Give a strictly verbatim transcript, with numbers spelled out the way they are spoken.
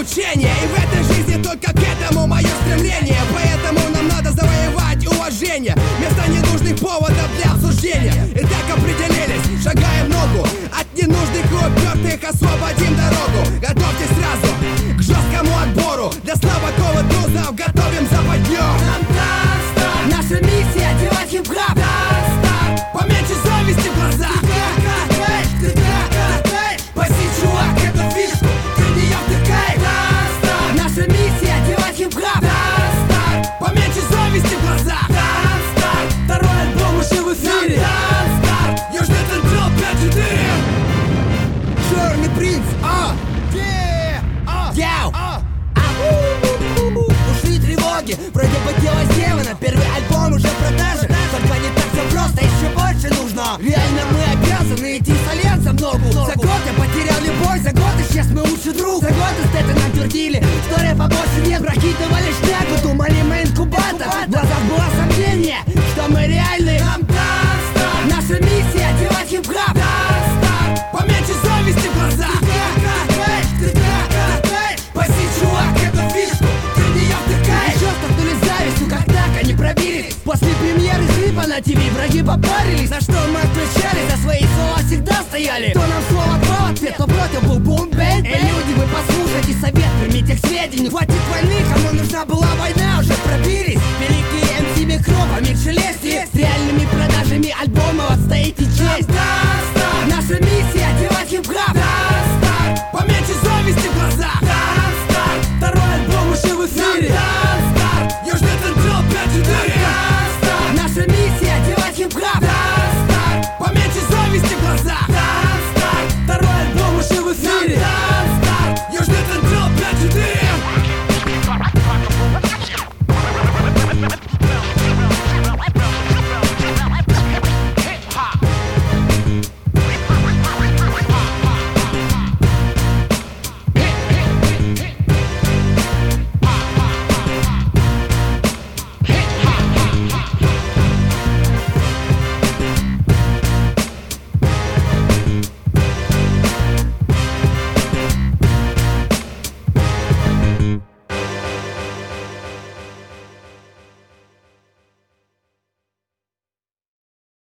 значение. И в этой жизни только к этому мое стремление. Поэтому нам надо завоевать уважение вместо ненужных поводов для обсуждения. И так определились, шагаем в ногу от ненужных и упертых, освободим дорогу. Готовьтесь сразу к жесткому отбору. Для слабаков и трусов готовим западню. Наша миссия делать хип-хап. Поменьше зависти в глазах. Пойди, чувак, эту фишку, ты в нее втыкай. Наша миссия делать хип-хап. Поменьше зависти в глазах. Второй альбом уже в эфире. Южный Централ пять четыре. Черный принц, а, Яу, ушли тревоги, вроде бы дело сделано. Первый альбом уже в продаже. Только не так все просто, еще больше нужно. Реально мы обязаны идти с альянсом в ногу. За год я потерял любовь, за год исчез мой лучший друг. За год из это нам твердили, что рэпа больше нет. Прокидывали шляпу, думали мы инкубатор. В глазах было сомнение, что мы реальны. Наша миссия делать хип-хап. Поменьше зависти в глазах. Пойди, чувак, эту фишку, ты в нее втыкай. Еще столкнулись завистью, как так они пробились. После премьеры клипа на ТВ враги попарились. На что мы отвечали, за свои слова всегда стояли. Кто нам слово дал ответ, то против был бум-бэнг. Эй, люди, вы послушайте совет, примите к сведению. Хватит войны, кому нужна была война, уже пробились.